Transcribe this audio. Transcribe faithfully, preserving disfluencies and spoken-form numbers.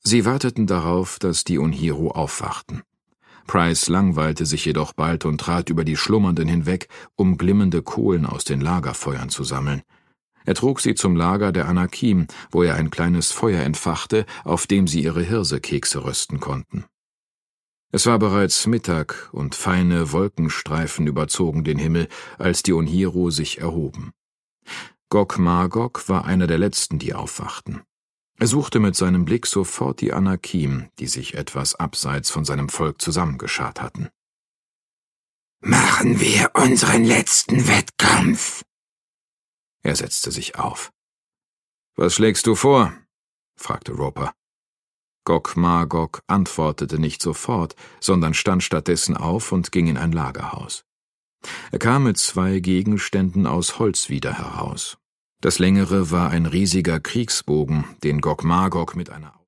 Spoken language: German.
Sie warteten darauf, dass die Unhiro aufwachten. Pryce langweilte sich jedoch bald und trat über die Schlummernden hinweg, um glimmende Kohlen aus den Lagerfeuern zu sammeln. Er trug sie zum Lager der Anakim, wo er ein kleines Feuer entfachte, auf dem sie ihre Hirsekekse rösten konnten. Es war bereits Mittag und feine Wolkenstreifen überzogen den Himmel, als die Unhiro sich erhoben. Gog Magog war einer der letzten, die aufwachten. Er suchte mit seinem Blick sofort die Anakim, die sich etwas abseits von seinem Volk zusammengeschart hatten. »Machen wir unseren letzten Wettkampf!« Er setzte sich auf. »Was schlägst du vor?« fragte Roper. Gog Magog antwortete nicht sofort, sondern stand stattdessen auf und ging in ein Lagerhaus. Er kam mit zwei Gegenständen aus Holz wieder heraus. Das längere war ein riesiger Kriegsbogen, den Gog Magog mit einer